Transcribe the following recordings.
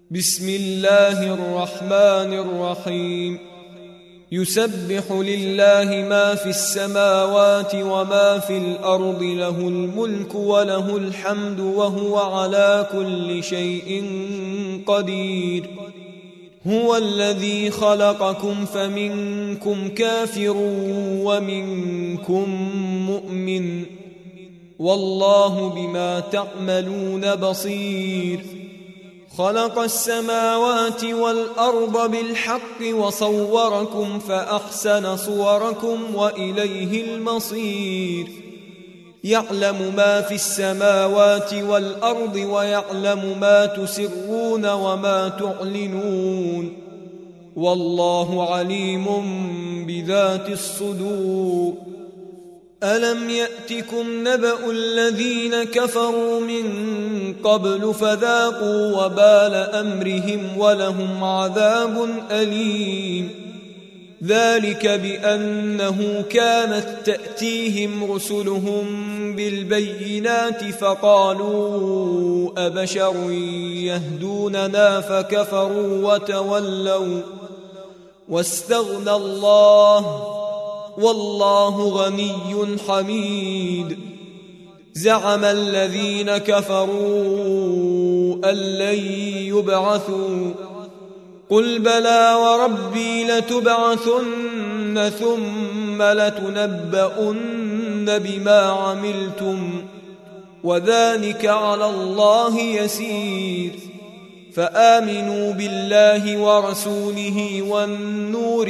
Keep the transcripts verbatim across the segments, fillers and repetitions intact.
بسم الله الرحمن الرحيم. يسبح لله ما في السماوات وما في الأرض، له الملك وله الحمد وهو على كل شيء قدير. هو الذي خلقكم فمنكم كافر ومنكم مؤمن، والله بما تعملون بصير. خلق السماوات والأرض بالحق وصوركم فأحسن صوركم وإليه المصير. يعلم ما في السماوات والأرض ويعلم ما تسرون وما تعلنون، والله عليم بذات الصدور. ألم يأتكم نبأ الذين كفروا من قبل فذاقوا وبال أمرهم ولهم عذاب أليم. ذلك بأنه كانت تأتيهم رسلهم بالبينات فقالوا أبشر يهدوننا فكفروا وتولوا واستغنى الله، والله غني حميد. زعم الذين كفروا أن لن يبعثوا، قل بلى وربي لتبعثن ثم لتنبؤن بما عملتم، وذلك على الله يسير. فآمنوا بالله ورسوله والنور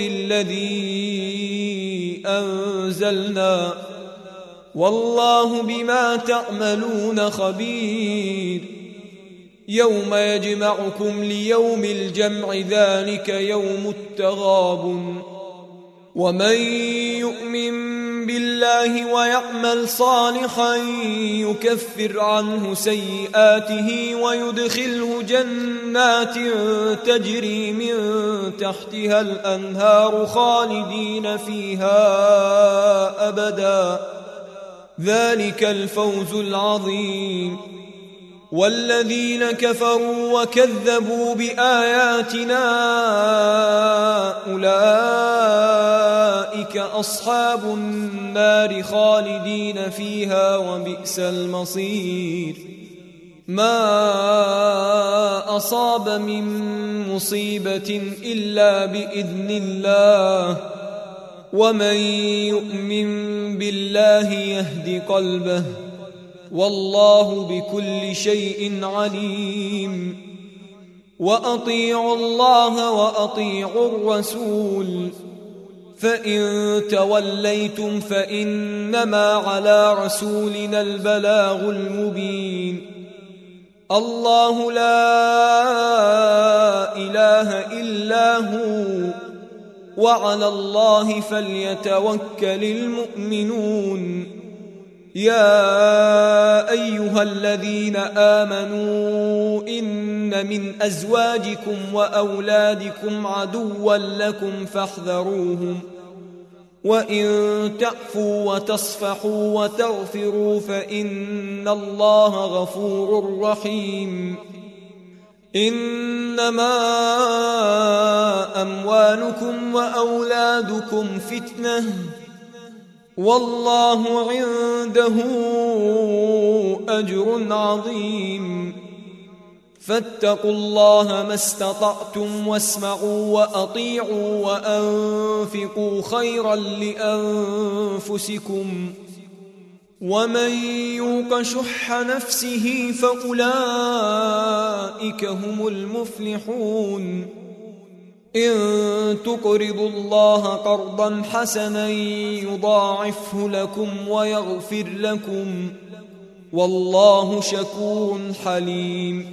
الذي أنزلنا، والله بما تعملون خبير. يوم يجمعكم ليوم الجمع، ذلك يوم التغابن. ومن يؤمن بالله ويعمل صالحا يكفر عنه سيئاته ويدخله جنات تجري من تحتها الأنهار خالدين فيها أبدا، ذلك الفوز العظيم. والذين كفروا وكذبوا بآياتنا أولئك أصحاب النار خالدين فيها وبئس المصير. ما أصاب من مصيبة إلا بإذن الله، ومن يؤمن بالله يهد قلبه، والله بكل شيء عليم. وأطيعوا الله وأطيعوا الرسول، فإن توليتم فإنما على رسولنا البلاغ المبين. الله لا إله إلا هو، وعلى الله فليتوكل المؤمنون. يا أيها الذين آمنوا إن من أزواجكم وأولادكم عدوا لكم فاحذروهم، وإن تعفوا وتصفحوا وتغفروا فإن الله غفور رحيم. إنما أموالكم وأولادكم فتنة، والله عنده أجر عظيم. فاتقوا الله ما استطعتم واسمعوا وأطيعوا وأنفقوا خيرا لأنفسكم، ومن يوق شح نفسه فأولئك هم المفلحون. إن تقرضوا الله قرضا حسنا يضاعفه لكم ويغفر لكم، والله شكور حليم.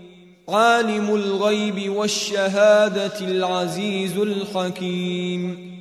عالم الغيب والشهادة العزيز الحكيم.